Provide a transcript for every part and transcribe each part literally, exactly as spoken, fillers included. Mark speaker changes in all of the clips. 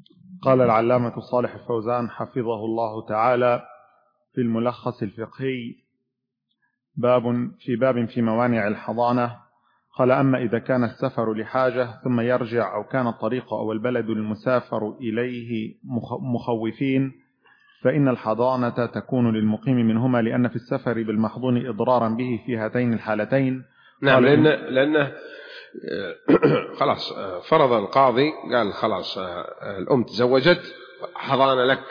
Speaker 1: قال العلامة صالح الفوزان حفظه الله تعالى في الملخص الفقهي باب في باب في موانع الحضانة، قال: أما إذا كان السفر لحاجة ثم يرجع، أو كان الطريق أو البلد المسافر إليه مخوفين، فإن الحضانة تكون للمقيم منهما، لأن في السفر بالمحضون إضرارا به في هاتين الحالتين.
Speaker 2: نعم، لأنه, لأنه خلاص فرض القاضي قال خلاص الأم تزوجت حضانة لك،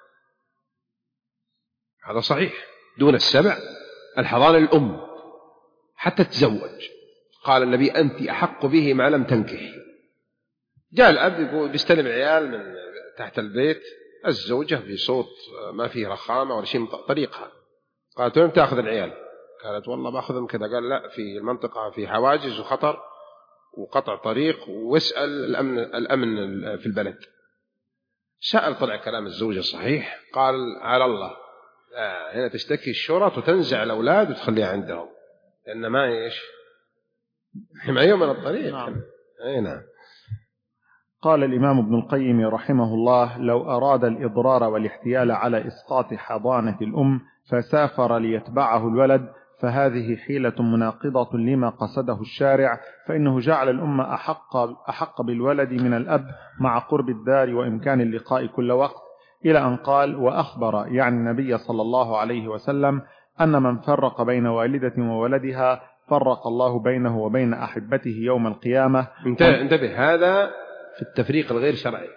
Speaker 2: هذا صحيح، دون السبع الحضانة للأم حتى تتزوج. قال النبي: أنت أحق به ما لم تنكح. جاء الأب يقول بيستلم عيال من تحت البيت، الزوجة في صوت ما فيه رخامة ولا شيء طريقها، قالت: وين تأخذ العيال؟ قالت: والله باخذهم كذا. قال: لا، في المنطقة في حواجز وخطر وقطع طريق، واسأل الأمن, الأمن في البلد. سأل، طلع كلام الزوجة صحيح. قال: على الله، آه هنا تشتكي الشرط وتنزع الأولاد وتخليها عندهم، لأن ما إيش حماية من الطريق.
Speaker 1: نعم.
Speaker 2: أي نعم.
Speaker 1: قال الإمام ابن القيم رحمه الله: لو أراد الإضرار والاحتيال على إسقاط حضانة الأم فسافر ليتبعه الولد، فهذه حيلة مناقضة لما قصده الشارع، فإنه جعل الأم أحق, أحق بالولد من الأب مع قرب الدار وإمكان اللقاء كل وقت، إلى أن قال: وأخبر يعني النبي صلى الله عليه وسلم أن من فرق بين والدة وولدها فرق الله بينه وبين أحبته يوم القيامة.
Speaker 2: انتبه، هذا في التفريق الغير شرعي،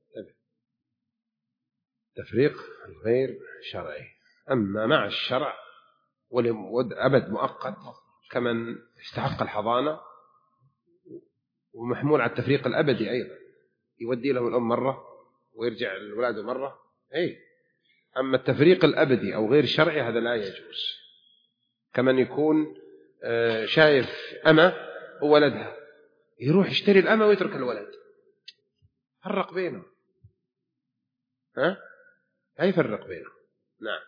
Speaker 2: تفريق الغير شرعي. أما مع الشرع والأبد مؤقت كمن استحق الحضانة، ومحمول على التفريق الأبدي أيضا، يودي له الأم مرة ويرجع الولاد مرة. أي أما التفريق الأبدي أو غير شرعي هذا لا يجوز. كمن يكون شايف أمة وولدها، يروح يشتري الأمة ويترك الولد، فرق بينه، ها لا يفرق بينه. نعم.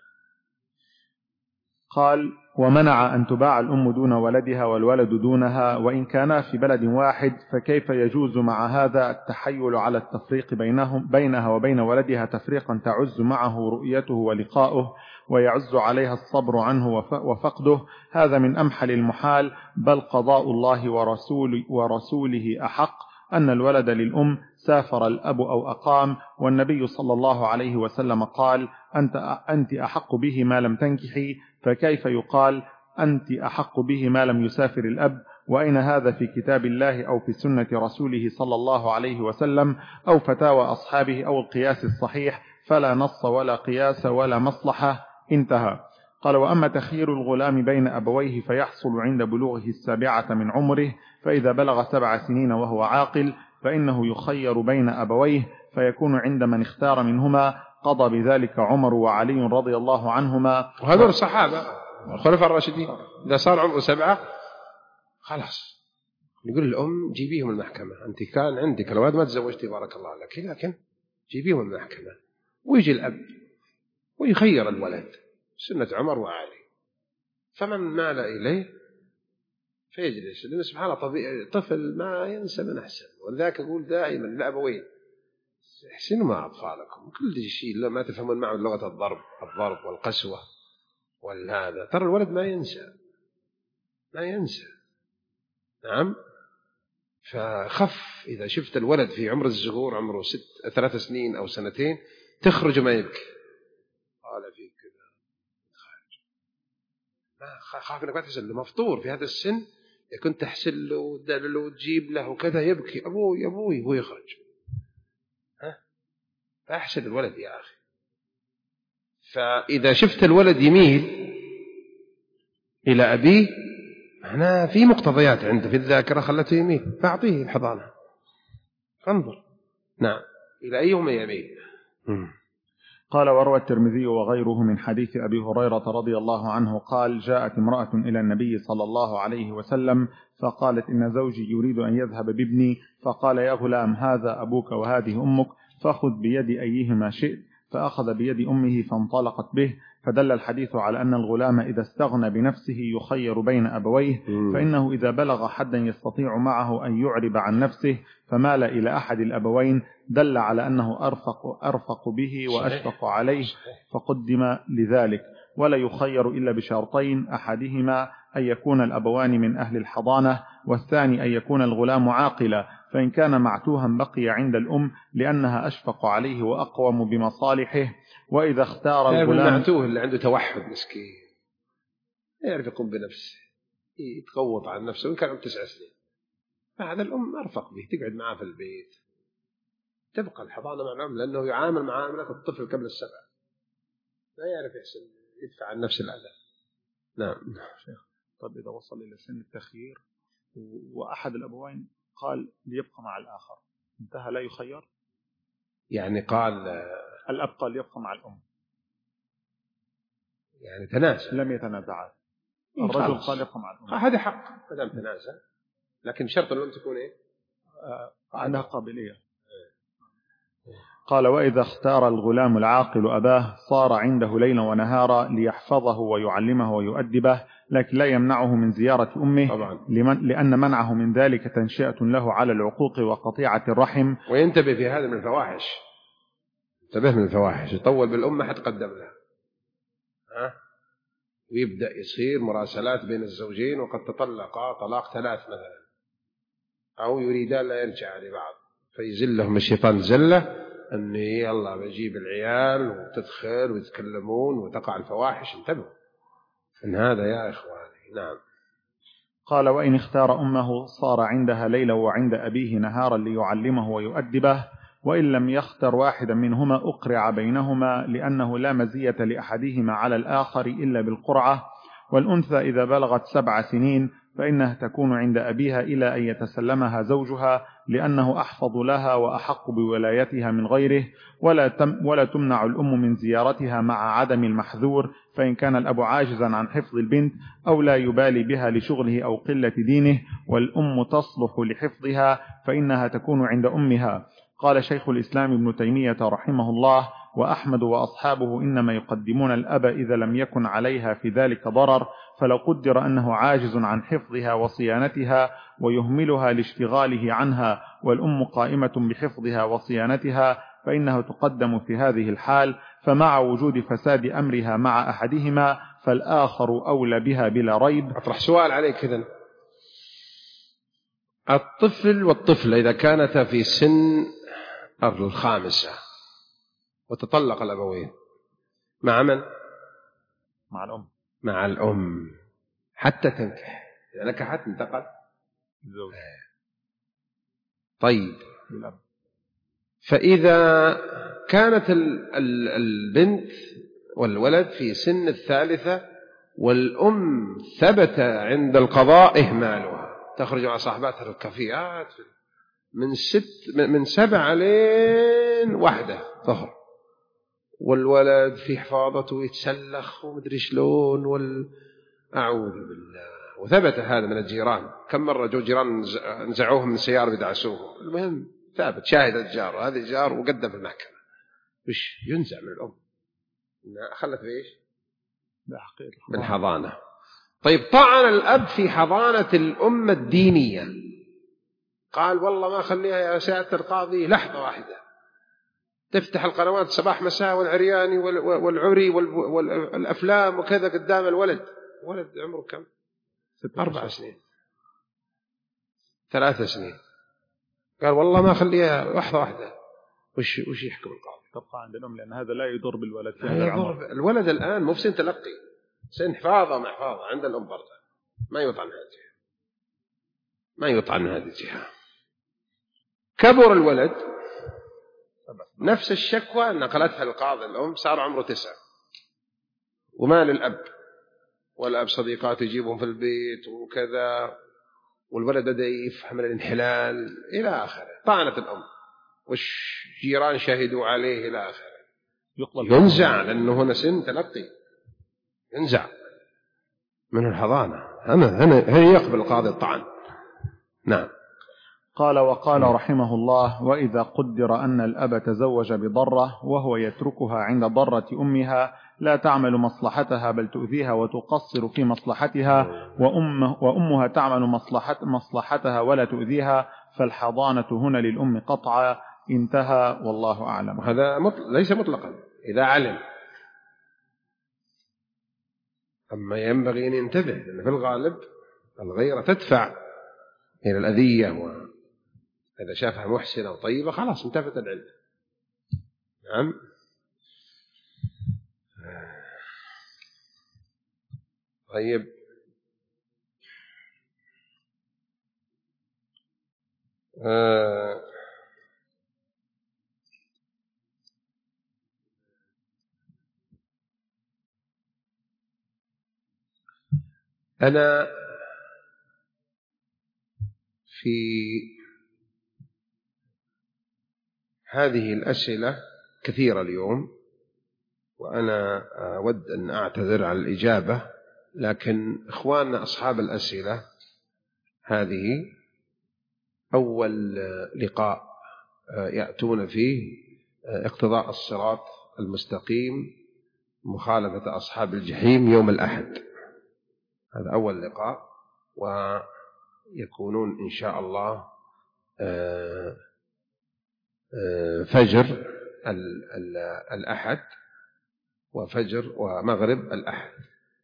Speaker 1: قال: ومنع أن تباع الأم دون ولدها والولد دونها، وإن كانا في بلد واحد، فكيف يجوز مع هذا التحيل على التفريق بينهم بينها وبين ولدها تفريقا تعز معه رؤيته ولقاؤه، ويعز عليها الصبر عنه وفقده؟ هذا من أمحل المحال، بل قضاء الله ورسول ورسوله أحق، أن الولد للأم سافر الأب أو أقام، والنبي صلى الله عليه وسلم قال: أنت, أنت أحق به ما لم تنكحي، فكيف يقال أنت أحق به ما لم يسافر الأب؟ وأين هذا في كتاب الله أو في سنة رسوله صلى الله عليه وسلم أو فتاوى أصحابه أو القياس الصحيح؟ فلا نص ولا قياس ولا مصلحة. انتهى. قال: وأما تخيير الغلام بين أبويه فيحصل عند بلوغه السابعة من عمره، فإذا بلغ سبع سنين وهو عاقل فإنه يخير بين أبويه، فيكون عند من اختار منهما. قضى بذلك عمر وعلي رضي الله عنهما،
Speaker 2: وهذول الصحابة الخلفاء الراشدين. إذا صار عمره سبعة خلاص يقول الأم: جيبيهم المحكمة، أنت كان عندك الولد ما تزوجتي بارك الله لك، لكن جيبيهم المحكمة. ويجي الأب ويخير الولد، سنة عمر وعلي. فمن مال إليه فيجلس، لأن سبحان الله طبيعي طفل ما ينسى من أحسن. ولذلك أقول دائما للأبوين: احسنوا مع أطفالكم، كل شيء ما تفهمون معه لغة الضرب الضرب والقسوة والهذا، ترى الولد ما ينسى ما ينسى. نعم. فخف إذا شفت الولد في عمر الزهور عمره ست ثلاث سنين أو سنتين تخرج ما يبكي، قال فيك كذا خارج، ما خاف إنك ما تحسن له مفطور في هذا السن، كنت تحسن له وتدلله وتجيب له وكذا يبكي أبوي أبوي هو يخرج. ها فأحسن الولد يا أخي. فإذا شفت الولد يميل إلى أبيه هنا في مقتضيات عنده في الذاكرة خلته يميل، فأعطيه الحضانة، انظر. نعم. إلى أيهما يميل.
Speaker 1: قال: وروى الترمذي وغيره من حديث أبي هريرة رضي الله عنه قال: جاءت امرأة إلى النبي صلى الله عليه وسلم فقالت: إن زوجي يريد أن يذهب بابني، فقال: يا غلام، هذا أبوك وهذه أمك، فخذ بيد أيهما شئت. فأخذ بيد أمه فانطلقت به، فدل الحديث على أن الغلام إذا استغنى بنفسه يخير بين أبويه، فإنه إذا بلغ حدا يستطيع معه أن يعرب عن نفسه فمال إلى أحد الأبوين دل على أنه أرفق, أرفق به وأشفق عليه فقدم لذلك. ولا يخير إلا بشرطين، أحدهما أن يكون الأبوان من أهل الحضانة، والثاني أن يكون الغلام عاقلا، فإن كان معتوها بقي عند الأم لأنها أشفق عليه وأقوم بمصالحه. وإذا اختار الغلام
Speaker 2: المعتوه اللي عنده توحد مسكين يعرف يقوم بنفسه يتغوط عن نفسه وإن كان عمره تسع سنين، فهذا الأم أرفق به، تقعد معه في البيت، تبقى الحضانة مع الأم لأنه يعامل معاملة الطفل قبل السبع، لا يعرف يحسن يدفع عن نفس الأذى. نعم
Speaker 1: شيخ. طب إذا وصل إلى سن التخيير وأحد الأبوين قال ليبقى مع الآخر، انتهى لا يخير؟ يعني
Speaker 2: قال
Speaker 1: الأب قال يبقى مع الأم،
Speaker 2: يعني تنازل،
Speaker 1: لم يتنازع الرجل قال يبقى مع الأم،
Speaker 2: هذا حق مدام تنازل، لكن شرط الأم تكون إيه؟
Speaker 1: آه عندها قابلية. قال وإذا اختار الغلام العاقل أباه صار عنده ليلا ونهارا ليحفظه ويعلمه ويؤدبه، لكن لا يمنعه من زيارة أمه
Speaker 2: طبعا.
Speaker 1: لمن لأن منعه من ذلك تنشئة له على العقوق وقطيعة الرحم.
Speaker 2: وينتبه في هذا من الفواحش، انتبه من الفواحش، يطول بالأمة حتى قدم لها، ها؟ ويبدأ يصير مراسلات بين الزوجين وقد تطلقا طلاق ثلاث مثلا، أو يريدان لا يرجع لبعض، فيزلهم الشيطان زلة أن يلا بجيب العيال وتدخل ويتكلمون وتقع الفواحش. انتبهوا من هذا يا إخواني. نعم.
Speaker 1: قال وإن اختار أمه صار عندها ليلا وعند أبيه نهارا ليعلمه ويؤدبه، وإن لم يختر واحدا منهما أقرع بينهما لأنه لا مزية لأحدهما على الآخر إلا بالقرعة. والأنثى إذا بلغت سبع سنين فإنها تكون عند أبيها إلى أن يتسلمها زوجها لأنه أحفظ لها وأحق بولايتها من غيره، ولا, تم ولا تمنع الأم من زيارتها مع عدم المحذور، فإن كان الأب عاجزا عن حفظ البنت أو لا يبالي بها لشغله أو قلة دينه والأم تصلح لحفظها فإنها تكون عند أمها. قال شيخ الإسلام ابن تيمية رحمه الله وأحمد وأصحابه إنما يقدمون الأب إذا لم يكن عليها في ذلك ضرر، فلو قدر أنه عاجز عن حفظها وصيانتها ويهملها لاشتغاله عنها والأم قائمة بحفظها وصيانتها فإنها تقدم في هذه الحال، فمع وجود فساد أمرها مع أحدهما فالآخر أولى بها بلا ريب.
Speaker 2: أطرح سؤال عليك كذا، الطفل والطفلة إذا كانتا في سن الخامسة وتطلق الأبوين مع من؟
Speaker 1: مع الأم.
Speaker 2: مع الأم حتى تنكح، إذا نكحت انتقل
Speaker 1: الزوج.
Speaker 2: طيب فإذا كانت البنت والولد في سن الثالثة والأم ثبت عند القضاء إهمالها، تخرج مع صاحباتها الكافيات من ست من سبع لين واحدة ظهر، والولد في حفاظته يتسلخ ومدري شلون وال أعوذ بالله. وثبت هذا من الجيران، كم مرة جو جيران نزعوهم من سيارة بدعسوهم، المهم ثابت شاهد الجار هذا جار وقدم في المحكمة، وش ينزع من الأم خلت بإيش؟ بالحضانة. طيب طعن الأب في حضانة الأمة الدينية، قال والله ما خليها يا سيادة القاضي لحظة واحدة، تفتح القنوات صباح مساء والعرياني والعري والأفلام وكذا قدام الولد. ولد عمره كم؟ أربع سنين ثلاث سنين، قال والله ما خليها لحظة واحدة. وش وش يحكم القاضي؟
Speaker 1: تبقى عند الأم لأن هذا لا يضر بالولد.
Speaker 2: لا يضر الولد الآن مو في سن تلقي، سن حفاظة مع حفاظة عند الأم برضه، ما يطعن هذه الجهة، ما يطعن هذه الجهة. كبر الولد نفس الشكوى نقلتها القاضي الأم، صار عمره تسعة وما للأب، والأب صديقاته يجيبهم في البيت وكذا، والولد بدأ يفهم الانحلال إلى آخره. طعنت الأم والجيران شهدوا عليه إلى آخره، ينزع لأنه هنا سن تلقي، ينزع من الحضانة. هنا هنا هنا يقبل القاضي الطعن. نعم.
Speaker 1: قال: وقال رحمه الله: وإذا قدر أن الأب تزوج بضرة وهو يتركها عند ضرة أمها لا تعمل مصلحتها بل تؤذيها وتقصر في مصلحتها، وأمه وأمها تعمل مصلحت مصلحتها ولا تؤذيها، فالحضانة هنا للأم قطعا. انتهى، والله أعلم.
Speaker 2: هذا مطلق ليس مطلقا إذا علم، أما ينبغي أن ينتبه، لأن في الغالب الغيرة تدفع إلى الأذية، وإذا شافها محسنة وطيبة خلاص انتفت العلة. نعم. طيب، آه أنا في هذه الأسئلة كثيرة اليوم، وأنا أود أن أعتذر عن الإجابة، لكن إخواننا أصحاب الأسئلة هذه أول لقاء يأتون فيه اقتضاء الصراط المستقيم، مخالفة أصحاب الجحيم يوم الأحد. هذا أول لقاء، ويكونون إن شاء الله فجر الأحد وفجر ومغرب الأحد،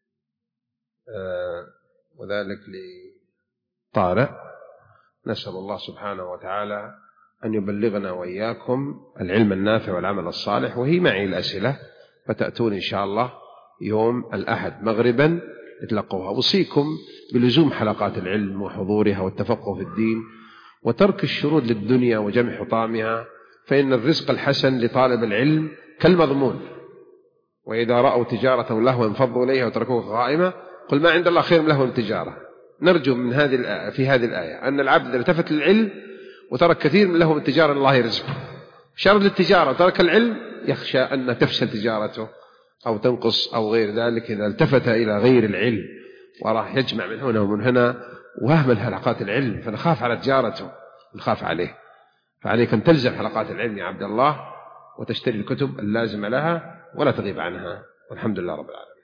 Speaker 2: وذلك لطارئ. نسأل الله سبحانه وتعالى أن يبلغنا وإياكم العلم النافع والعمل الصالح. وهي معي الأسئلة، فتأتون إن شاء الله يوم الأحد مغربا اتلقوها. أوصيكم بلزوم حلقات العلم وحضورها والتفقه في الدين، وترك الشرود للدنيا وجمع حطامها، فإن الرزق الحسن لطالب العلم كالمضمون. وإذا رأوا تجارة لهوا انفضوا إليها وتركوك قائمة، قل ما عند الله خير من لهو التجارة. نرجو من هذه الآية في هذه الآية أن العبد التفت للعلم وترك كثير من لهو التجارة الله يرزقه. شرد التجارة وترك العلم يخشى أن تفشل تجارته أو تنقص أو غير ذلك إذا التفت إلى غير العلم، وراح يجمع من هنا ومن هنا وأهمل حلقات العلم، فنخاف على تجارته، نخاف عليه. فعليك أن تلزم حلقات العلم يا عبد الله، وتشتري الكتب اللازمة لها ولا تغيب عنها. والحمد لله رب العالمين.